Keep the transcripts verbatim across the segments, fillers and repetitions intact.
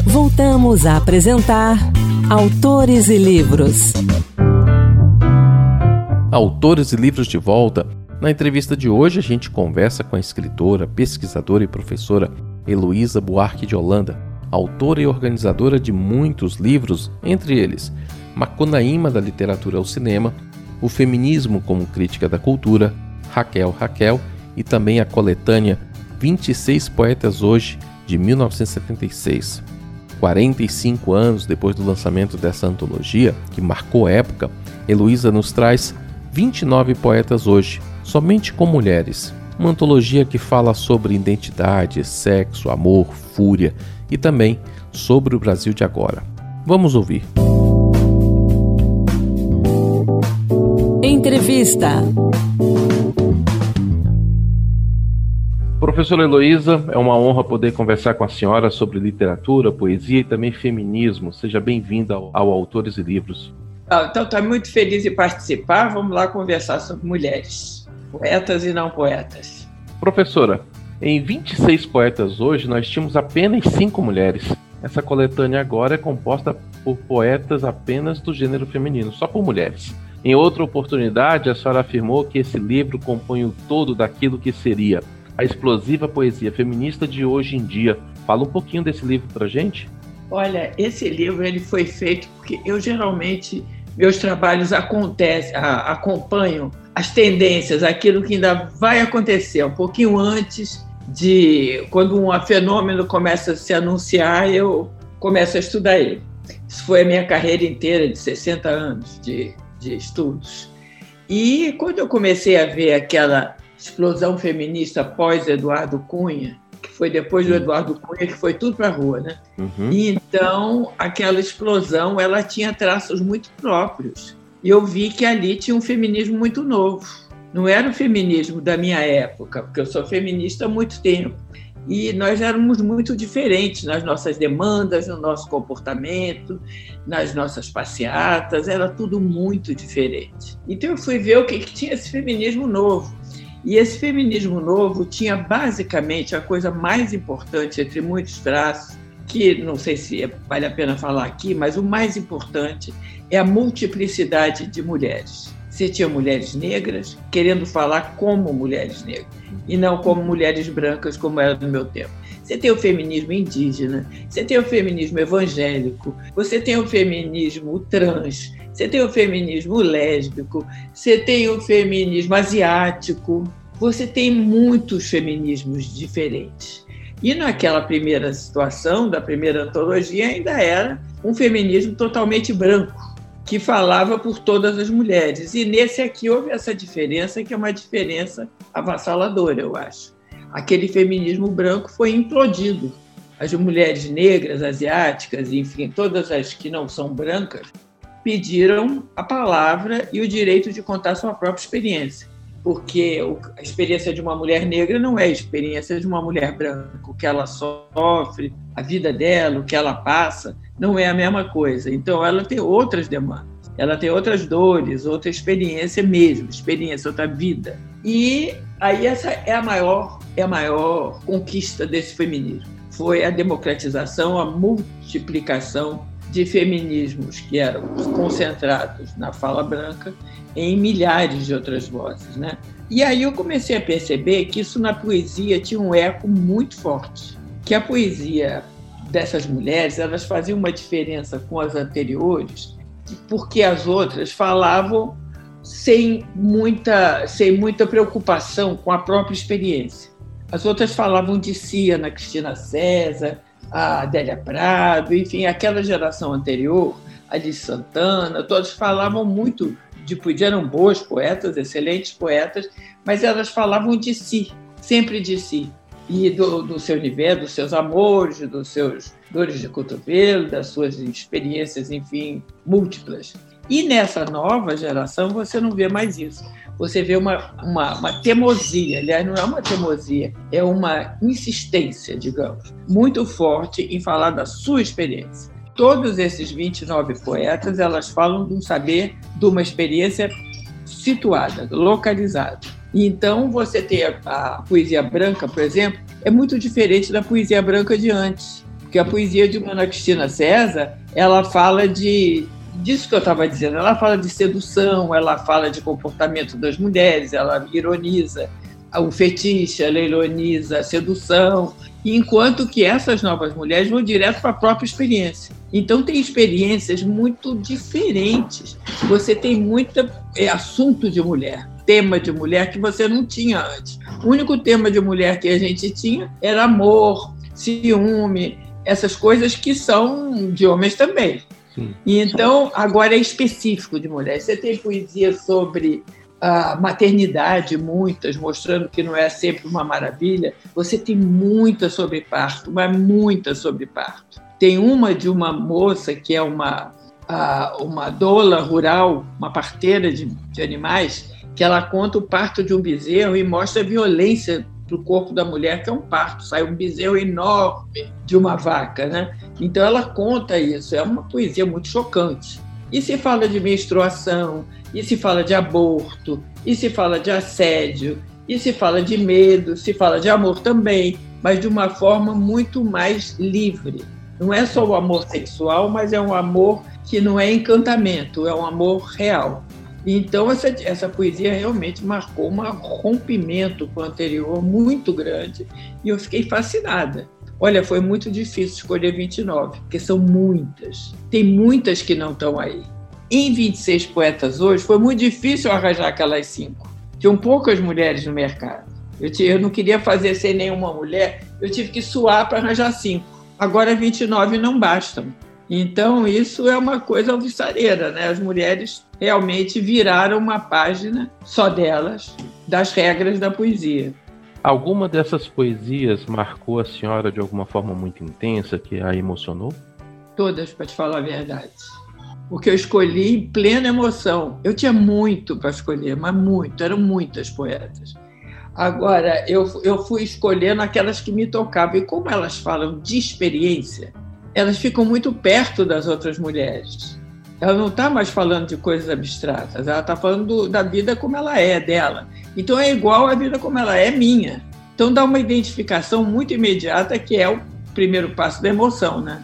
Voltamos a apresentar Autores e Livros. Autores e Livros de volta. Na entrevista de hoje a gente conversa com a escritora, pesquisadora e professora Heloísa Buarque de Holanda, autora e organizadora de muitos livros, entre eles Macunaíma da Literatura ao Cinema, O Feminismo como Crítica da Cultura, Raquel Raquel e também a coletânea vinte e seis Poetas Hoje, de mil novecentos e setenta e seis. quarenta e cinco anos depois do lançamento dessa antologia, que marcou época, Heloísa nos traz vinte e nove Poetas Hoje, somente com mulheres. Uma antologia que fala sobre identidade, sexo, amor, fúria e também sobre o Brasil de agora. Vamos ouvir. Entrevista. Professora Heloísa, é uma honra poder conversar com a senhora sobre literatura, poesia e também feminismo. Seja bem-vinda ao, ao Autores e Livros. Então, estou muito feliz em participar. Vamos lá conversar sobre mulheres, poetas e não poetas. Professora, em vinte e seis Poetas Hoje, nós tínhamos apenas cinco mulheres. Essa coletânea agora é composta por poetas apenas do gênero feminino, só por mulheres. Em outra oportunidade, a senhora afirmou que esse livro compõe o todo daquilo que seria a explosiva poesia feminista de hoje em dia. Fala um pouquinho desse livro pra gente. Olha, esse livro ele foi feito porque eu geralmente, meus trabalhos acontecem, a, acompanham as tendências, aquilo que ainda vai acontecer, um pouquinho antes de quando um fenômeno começa a se anunciar, eu começo a estudar ele. Isso foi a minha carreira inteira de sessenta anos de, de estudos. E quando eu comecei a ver aquela explosão feminista pós Eduardo Cunha, que foi depois do Eduardo Cunha que foi tudo para a rua, né? Uhum. E então, aquela explosão, ela tinha traços muito próprios. E eu vi que ali tinha um feminismo muito novo. Não era o feminismo da minha época, porque eu sou feminista há muito tempo. E nós éramos muito diferentes nas nossas demandas, no nosso comportamento, nas nossas passeatas, era tudo muito diferente. Então eu fui ver o que, que tinha esse feminismo novo. E esse feminismo novo tinha basicamente a coisa mais importante, entre muitos traços, que não sei se vale a pena falar aqui, mas o mais importante é a multiplicidade de mulheres. Você tinha mulheres negras querendo falar como mulheres negras, e não como mulheres brancas, como era no meu tempo. Você tem o feminismo indígena, você tem o feminismo evangélico, você tem o feminismo trans, você tem o feminismo lésbico, você tem o feminismo asiático, você tem muitos feminismos diferentes. E naquela primeira situação, da primeira antologia, ainda era um feminismo totalmente branco, que falava por todas as mulheres. E nesse aqui houve essa diferença, que é uma diferença avassaladora, eu acho. Aquele feminismo branco foi implodido. As mulheres negras, asiáticas, enfim, todas as que não são brancas, pediram a palavra e o direito de contar sua própria experiência. Porque a experiência de uma mulher negra não é a experiência de uma mulher branca. O que ela sofre, a vida dela, o que ela passa, não é a mesma coisa. Então, ela tem outras demandas, ela tem outras dores, outra experiência mesmo, experiência, outra vida. E aí essa é a maior, é a maior conquista desse feminismo. Foi a democratização, a multiplicação de feminismos que eram concentrados na fala branca em milhares de outras vozes, né? E aí eu comecei a perceber que isso na poesia tinha um eco muito forte, que a poesia dessas mulheres, elas faziam uma diferença com as anteriores, porque as outras falavam sem muita, sem muita preocupação com a própria experiência. As outras falavam de si, Ana Cristina César, a Adélia Prado, enfim, aquela geração anterior, Alice Santana, todas falavam muito de poesia, eram boas poetas, excelentes poetas, mas elas falavam de si, sempre de si, e do, do seu universo, dos seus amores, dos seus dores de cotovelo, das suas experiências, enfim, múltiplas. E nessa nova geração você não vê mais isso. Você vê uma, uma, uma teimosia, aliás, não é uma teimosia, é uma insistência, digamos, muito forte em falar da sua experiência. Todos esses vinte e nove poetas, elas falam de um saber, de uma experiência situada, localizada. E então, você tem a, a poesia branca, por exemplo, é muito diferente da poesia branca de antes. Porque a poesia de Ana Cristina César, ela fala de, disso que eu estava dizendo, ela fala de sedução, ela fala de comportamento das mulheres, ela ironiza o fetiche, ela ironiza a sedução, enquanto que essas novas mulheres vão direto para a própria experiência. Então, tem experiências muito diferentes. Você tem muito é, assunto de mulher, tema de mulher que você não tinha antes. O único tema de mulher que a gente tinha era amor, ciúme, essas coisas que são de homens também. Sim. E então, agora é específico de mulher. Você tem poesia sobre a maternidade, muitas, mostrando que não é sempre uma maravilha. Você tem muita sobre parto, mas muita sobre parto. Tem uma de uma moça que é uma, uma doula rural, uma parteira de, de animais, que ela conta o parto de um bezerro e mostra a violência para o corpo da mulher, que é um parto. Sai um bezerro enorme de uma vaca, né? Então, ela conta isso. É uma poesia muito chocante. E se fala de menstruação, e se fala de aborto, e se fala de assédio, e se fala de medo, se fala de amor também, mas de uma forma muito mais livre. Não é só o amor sexual, mas é um amor que não é encantamento, é um amor real. Então, essa, essa poesia realmente marcou um rompimento com o anterior muito grande, e eu fiquei fascinada. Olha, foi muito difícil escolher vinte e nove, porque são muitas. Tem muitas que não estão aí. Em vinte e seis poetas hoje, foi muito difícil arranjar aquelas cinco. Tinham poucas mulheres no mercado. Eu, t- eu não queria fazer sem nenhuma mulher, eu tive que suar para arranjar cinco. Agora, vinte e nove não bastam. Então, isso é uma coisa alvissareira, né? As mulheres realmente viraram uma página só delas, das regras da poesia. Alguma dessas poesias marcou a senhora de alguma forma muito intensa, que a emocionou? Todas, para te falar a verdade. Porque eu escolhi em plena emoção. Eu tinha muito para escolher, mas muito, eram muitas poetas. Agora, eu, eu fui escolhendo aquelas que me tocavam. E como elas falam de experiência, elas ficam muito perto das outras mulheres. Ela não está mais falando de coisas abstratas, ela está falando do, da vida como ela é, dela. Então, é igual a vida como ela é minha. Então, dá uma identificação muito imediata, que é o primeiro passo da emoção, né?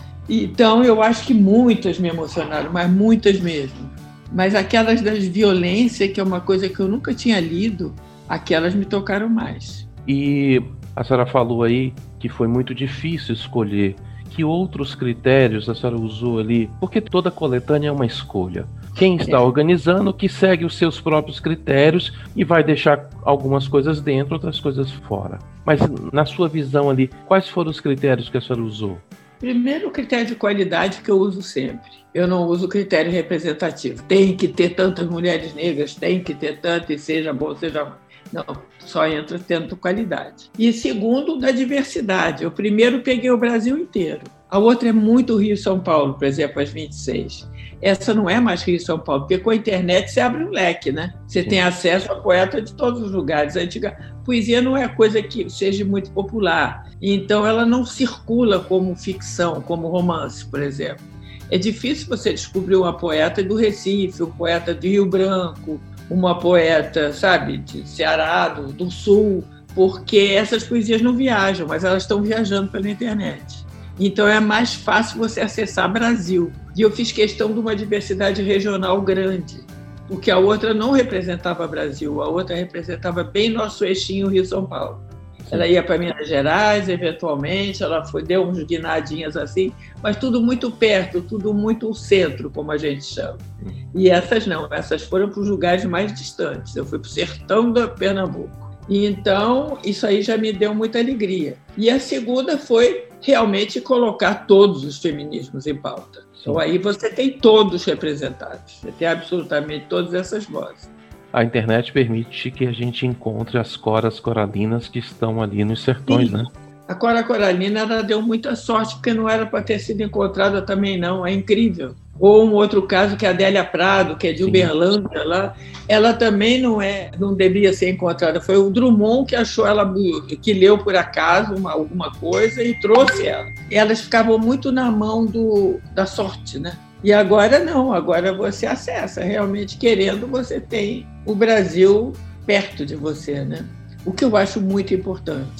Então, eu acho que muitas me emocionaram, mas muitas mesmo. Mas aquelas das violências, que é uma coisa que eu nunca tinha lido, aquelas me tocaram mais. E a senhora falou aí que foi muito difícil escolher. Que outros critérios a senhora usou ali? Porque toda coletânea é uma escolha. Quem está é. organizando que segue os seus próprios critérios e vai deixar algumas coisas dentro, outras coisas fora. Mas, na sua visão ali, quais foram os critérios que a senhora usou? Primeiro, o critério de qualidade, que eu uso sempre. Eu não uso critério representativo. Tem que ter tantas mulheres negras, tem que ter tanto, e seja bom, seja ruim. Não, só entra tendo qualidade. E segundo, da diversidade. Eu primeiro peguei o Brasil inteiro. A outra é muito Rio e São Paulo, por exemplo, as vinte e seis. Essa não é mais Rio e São Paulo, porque com a internet você abre um leque, né? Você Sim. tem acesso a poeta de todos os lugares. A antiga poesia não é coisa que seja muito popular. Então, ela não circula como ficção, como romance, por exemplo. É difícil você descobrir uma poeta do Recife, um poeta de Rio Branco, uma poeta, sabe, de Ceará, do, do Sul, porque essas poesias não viajam, mas elas estão viajando pela internet. Então, é mais fácil você acessar Brasil. E eu fiz questão de uma diversidade regional grande, porque a outra não representava Brasil, a outra representava bem nosso eixinho Rio-São Paulo. Ela ia para Minas Gerais, eventualmente, ela foi, deu uns guinadinhas assim, mas tudo muito perto, tudo muito centro, como a gente chama. E essas não, essas foram para os lugares mais distantes. Eu fui para o sertão da Pernambuco. E então, isso aí já me deu muita alegria. E a segunda foi realmente colocar todos os feminismos em pauta. Então, aí você tem todos representados, você tem absolutamente todas essas vozes. A internet permite que a gente encontre as coras coralinas que estão ali nos sertões, Sim. né? A cora coralina, ela deu muita sorte, porque não era para ter sido encontrada também, não. É incrível. Ou um outro caso, que é a Adélia Prado, que é de Sim. Uberlândia, lá, ela também não, é, não devia ser encontrada. Foi o Drummond que achou ela, que leu por acaso uma, alguma coisa e trouxe ela. Elas ficavam muito na mão do, da sorte, né? E agora não, agora você acessa, realmente querendo, você tem o Brasil perto de você, né? O que eu acho muito importante.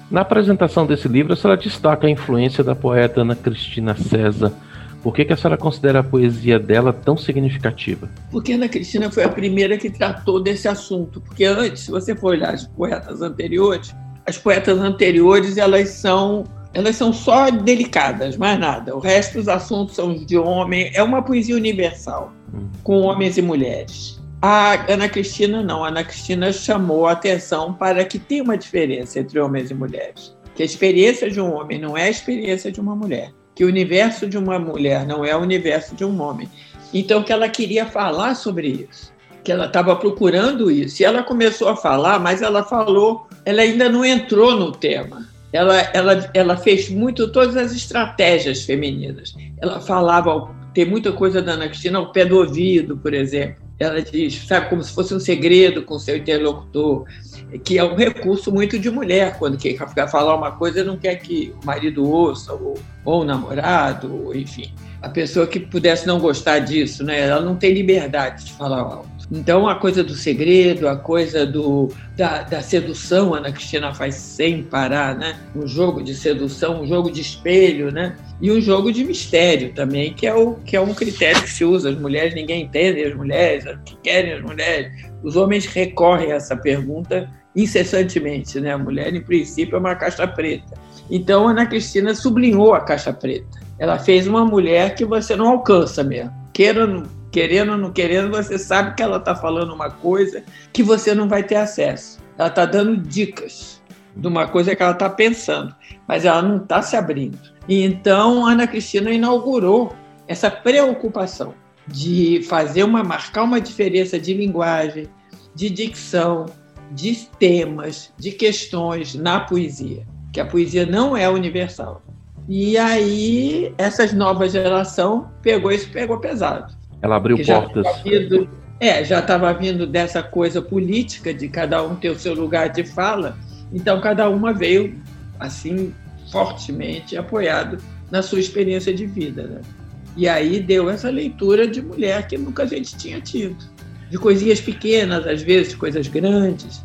Na apresentação desse livro, a senhora destaca a influência da poeta Ana Cristina César. Por que, que a senhora considera a poesia dela tão significativa? Porque Ana Cristina foi a primeira que tratou desse assunto. Porque antes, se você for olhar as poetas anteriores, as poetas anteriores elas são, elas são só delicadas, mais nada. O resto dos assuntos são de homem. É uma poesia universal, hum. com homens e mulheres. A Ana Cristina não. A Ana Cristina chamou a atenção para que tem uma diferença entre homens e mulheres. Que a experiência de um homem não é a experiência de uma mulher. Que o universo de uma mulher não é o universo de um homem. Então, que ela queria falar sobre isso. Que ela estava procurando isso. E ela começou a falar, mas ela falou... Ela ainda não entrou no tema. Ela, ela, ela fez muito todas as estratégias femininas. Ela falava... Tem muita coisa da Ana Cristina ao pé do ouvido, por exemplo. Ela diz, sabe, como se fosse um segredo com o seu interlocutor, que é um recurso muito de mulher, quando quer falar uma coisa não quer que o marido ouça, ou, ou o namorado, ou, enfim, a pessoa que pudesse não gostar disso, né? Ela não tem liberdade de falar alto. Então, a coisa do segredo, a coisa do, da, da sedução, a Ana Cristina faz sem parar, né? Um jogo de sedução, um jogo de espelho, né? E um jogo de mistério também, que é, o, que é um critério que se usa. As mulheres, ninguém entende as mulheres, o que querem as mulheres. Os homens recorrem a essa pergunta incessantemente, né? A mulher, em princípio, é uma caixa preta. Então, a Ana Cristina sublinhou a caixa preta. Ela fez uma mulher que você não alcança mesmo. Queira, querendo ou não querendo, você sabe que ela está falando uma coisa que você não vai ter acesso. Ela está dando dicas de uma coisa que ela está pensando, mas ela não está se abrindo. E então, a Ana Cristina inaugurou essa preocupação de fazer uma, marcar uma diferença de linguagem, de dicção, de temas, de questões na poesia, que a poesia não é universal. E aí, essa nova geração pegou isso, pegou pesado. Ela abriu já portas. Vindo, é, já estava vindo dessa coisa política, de cada um ter o seu lugar de fala, então cada uma veio, assim, fortemente apoiado na sua experiência de vida, né? E aí deu essa leitura de mulher que nunca a gente tinha tido. De coisinhas pequenas, às vezes, coisas grandes.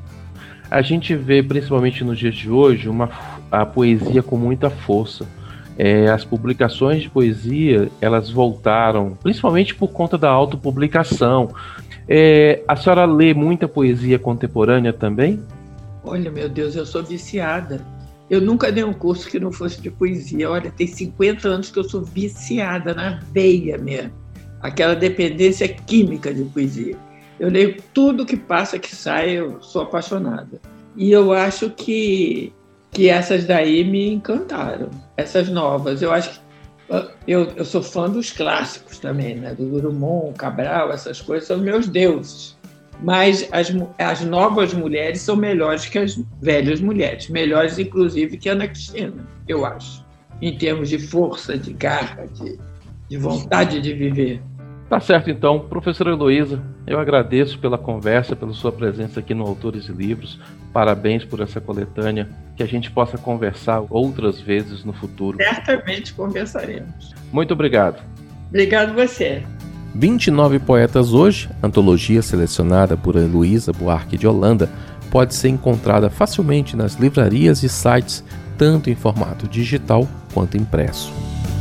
A gente vê, principalmente nos dias de hoje, uma, a poesia com muita força. É, as publicações de poesia, elas voltaram, principalmente por conta da autopublicação. É, a senhora lê muita poesia contemporânea também? Olha, meu Deus, eu sou viciada. Eu nunca dei um curso que não fosse de poesia. Olha, tem cinquenta anos que eu sou viciada na veia mesmo. Aquela dependência química de poesia. Eu leio tudo que passa, que sai, eu sou apaixonada. E eu acho que, que essas daí me encantaram, essas novas. Eu acho que eu, eu sou fã dos clássicos também, né? Do Drummond, Cabral, essas coisas são meus deuses. Mas as, as novas mulheres são melhores que as velhas mulheres, melhores inclusive que a Ana Cristina, eu acho, em termos de força, de garra, de, de vontade de viver. Tá certo, então. Professora Heloísa, eu agradeço pela conversa, pela sua presença aqui no Autores e Livros. Parabéns por essa coletânea, que a gente possa conversar outras vezes no futuro. Certamente conversaremos. Muito obrigado. Obrigado você. vinte e nove Poetas Hoje, antologia selecionada por Heloísa Buarque de Holanda, pode ser encontrada facilmente nas livrarias e sites, tanto em formato digital quanto impresso.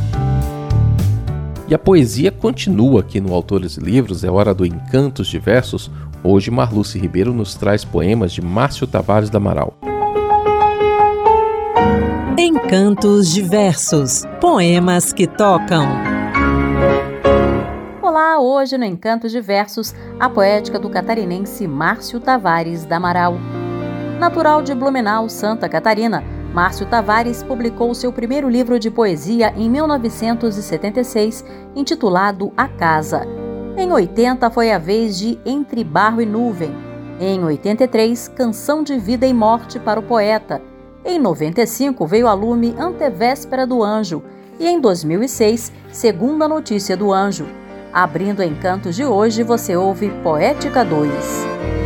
E a poesia continua aqui no Autores e Livros, é hora do Encantos de Versos. Hoje Marluce Ribeiro nos traz poemas de Márcio Tavares do Amaral. Encantos de Versos, poemas que tocam. Olá, hoje no Encantos de Versos, a poética do catarinense Márcio Tavares do Amaral. Natural de Blumenau, Santa Catarina, Márcio Tavares publicou seu primeiro livro de poesia em mil novecentos e setenta e seis, intitulado A Casa. Em oitenta foi a vez de Entre Barro e Nuvem. Em oitenta e três, Canção de Vida e Morte para o Poeta. Em noventa e cinco veio a lume Antevéspera do Anjo. E em dois mil e seis, Segunda Notícia do Anjo. Abrindo Encantos de hoje, você ouve Poética dois.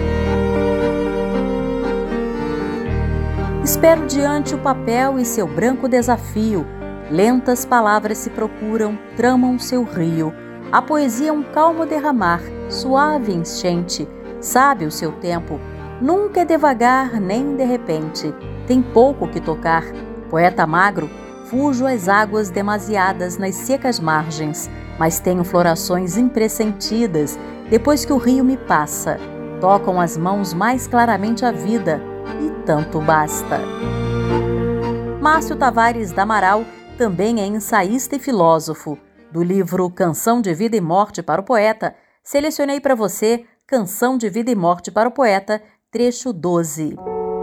Espero diante o papel e seu branco desafio. Lentas palavras se procuram, tramam seu rio. A poesia é um calmo derramar, suave enchente. Sabe o seu tempo, nunca é devagar nem de repente. tem pouco que tocar. Poeta magro, fujo às águas demasiadas nas secas margens, mas tenho florações impressentidas depois que o rio me passa. Tocam as mãos mais claramente a vida, e tanto basta. Márcio Tavares da Amaral também é ensaísta e filósofo. Do livro Canção de Vida e Morte para o Poeta, selecionei para você Canção de Vida e Morte para o Poeta, trecho doze.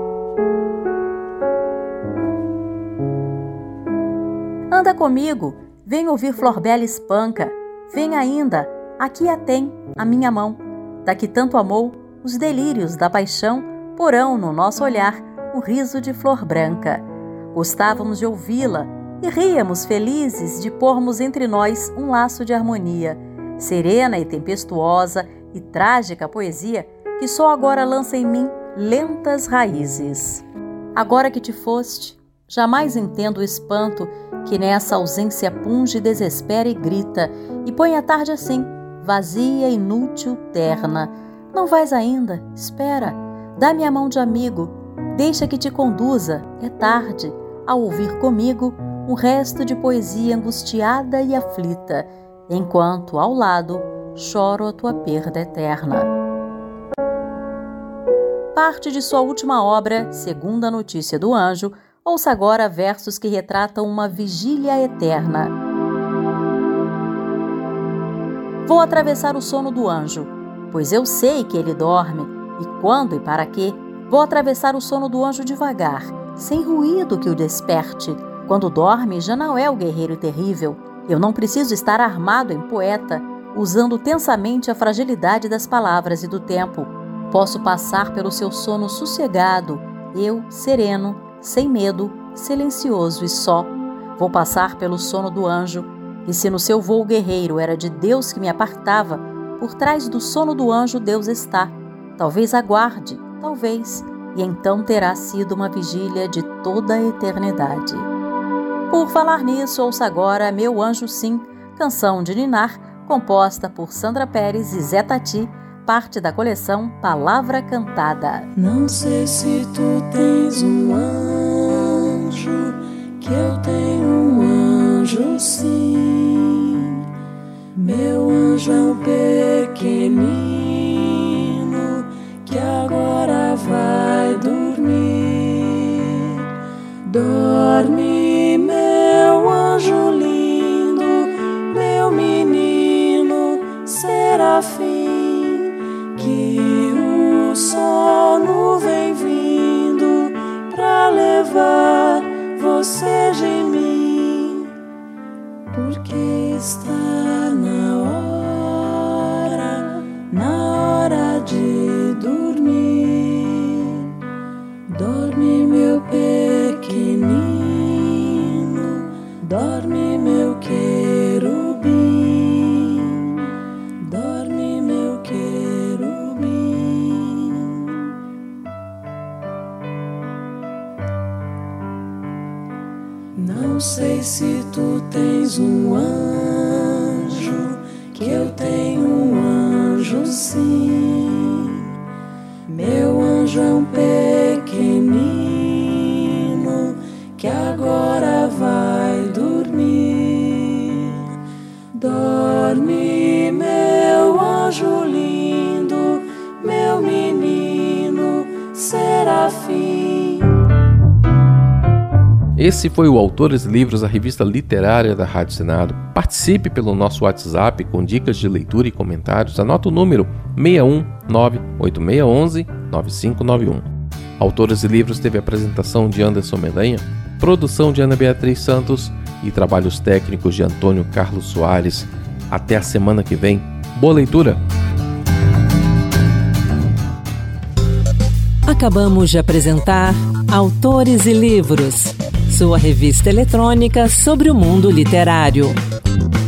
Anda comigo, vem ouvir Florbela Espanca, vem ainda, aqui a tem, a minha mão. Da que tanto amou, os delírios da paixão porão no nosso olhar o riso de flor branca. Gostávamos de ouvi-la e ríamos felizes de pormos entre nós um laço de harmonia, serena e tempestuosa e trágica poesia que só agora lança em mim lentas raízes. Agora que te foste, jamais entendo o espanto que nessa ausência punge, desespera e grita, e põe a tarde assim, vazia, inútil, terna. Não vais ainda? Espera, dá-me a mão de amigo, deixa que te conduza, é tarde, a ouvir comigo um resto de poesia angustiada e aflita, enquanto, ao lado, choro a tua perda eterna. Parte de sua última obra, Segunda Notícia do Anjo, ouça agora versos que retratam uma vigília eterna. Vou atravessar o sono do anjo, pois eu sei que ele dorme, e quando e para quê? Vou atravessar o sono do anjo devagar, sem ruído que o desperte. Quando dorme, já não é o guerreiro terrível. Eu não preciso estar armado em poeta, usando tensamente a fragilidade das palavras e do tempo. Posso passar pelo seu sono sossegado, eu, sereno, sem medo, silencioso e só. Vou passar pelo sono do anjo, e se no seu voo guerreiro era de Deus que me apartava, por trás do sono do anjo Deus está. Talvez aguarde, talvez, e então terá sido uma vigília de toda a eternidade. Por falar nisso, ouça agora Meu Anjo Sim, canção de ninar, composta por Sandra Pérez e Zé Tati, parte da coleção Palavra Cantada. Não sei se tu tens um anjo, que eu tenho um anjo sim. Meu anjo é um pequenino que agora vai dormir. Dorme, meu anjo lindo, meu menino serafim, que o sono vem vindo pra levar você de mim, porque está na hora, na hora de dormir. Dorme, meu pequenino, dorme, meu querubim, dorme, meu querubim. Não sei se tu tens um anjo, que eu tenho um anjo sim. Meu anjo é um pequenino que agora vai dormir. Dorme, meu anjo lindo, meu menino serafim. Esse foi o Autores e Livros, a revista literária da Rádio Senado. Participe pelo nosso WhatsApp com dicas de leitura e comentários. Anota o número seis um nove oito seis um um nove cinco nove um. Autores e Livros teve apresentação de Anderson Mendanha, produção de Ana Beatriz Santos e trabalhos técnicos de Antônio Carlos Soares. Até a semana que vem. Boa leitura! Acabamos de apresentar Autores e Livros, sua revista eletrônica sobre o mundo literário.